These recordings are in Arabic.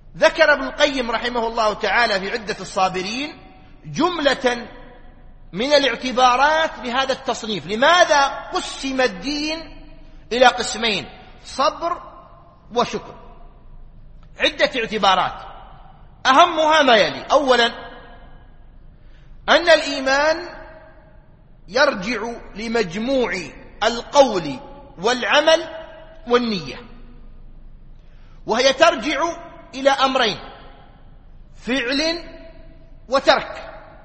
ذكر ابن القيم رحمه الله تعالى في عدة الصابرين جملة من الاعتبارات لهذا التصنيف. لماذا قسم الدين إلى قسمين، صبر وشكر؟ عدة اعتبارات، أهمها ما يلي. أولا، أن الإيمان يرجع لمجموع القول والعمل والنية، وهي ترجع إلى أمرين: فعل وترك.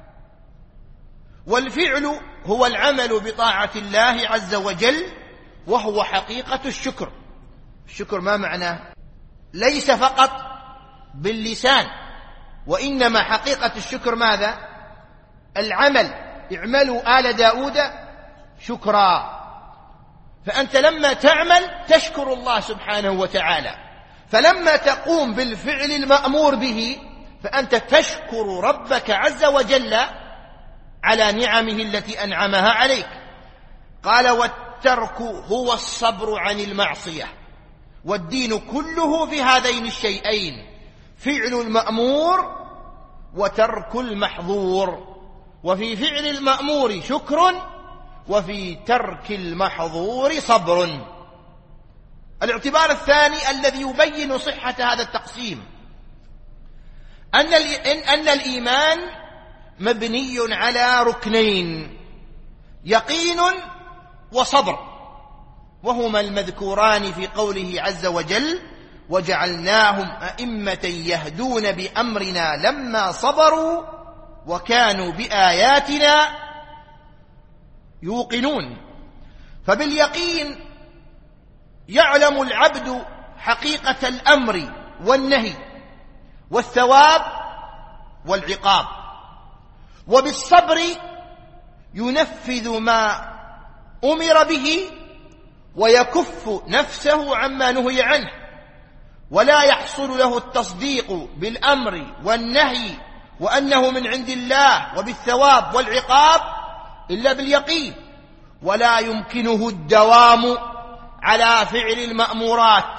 والفعل هو العمل بطاعة الله عز وجل، وهو حقيقة الشكر. الشكر ما معناه؟ ليس فقط باللسان، وإنما حقيقة الشكر ماذا؟ العمل. اعملوا آل داود شكرا. فأنت لما تعمل تشكر الله سبحانه وتعالى، فلما تقوم بالفعل المأمور به فأنت تشكر ربك عز وجل على نعمه التي أنعمها عليك. قال: والترك هو الصبر عن المعصية. والدين كله في هذين الشيئين: فعل المأمور وترك المحظور. وفي فعل المأمور شكر، وفي ترك المحظور صبر. الاعتبار الثاني الذي يبين صحة هذا التقسيم أن الإيمان مبني على ركنين: يقين وصبر، وهما المذكوران في قوله عز وجل: وجعلناهم أئمة يهدون بأمرنا لما صبروا وكانوا بآياتنا يوقنون. فباليقين يعلم العبد حقيقة الأمر والنهي والثواب والعقاب، وبالصبر ينفذ ما أمر به ويكف نفسه عما نهي عنه، ولا يحصل له التصديق بالأمر والنهي وأنه من عند الله وبالثواب والعقاب إلا باليقين، ولا يمكنه الدوام على فعل المأمورات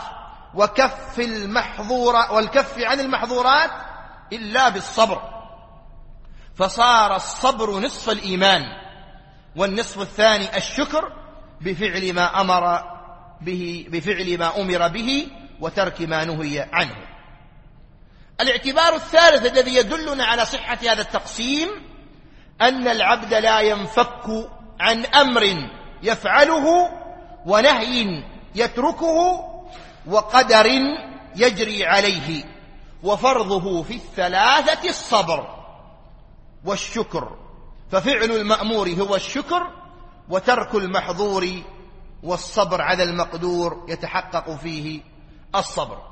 والكف عن المحظورات إلا بالصبر. فصار الصبر نصف الإيمان، والنصف الثاني الشكر بفعل ما أمر به وترك ما نهي عنه. الاعتبار الثالث الذي يدلنا على صحة هذا التقسيم أن العبد لا ينفك عن أمر يفعله ونهي يتركه وقدر يجري عليه، وفرضه في الثلاثة الصبر والشكر. ففعل المأمور هو الشكر، وترك المحظور والصبر على المقدور يتحقق فيه الصبر.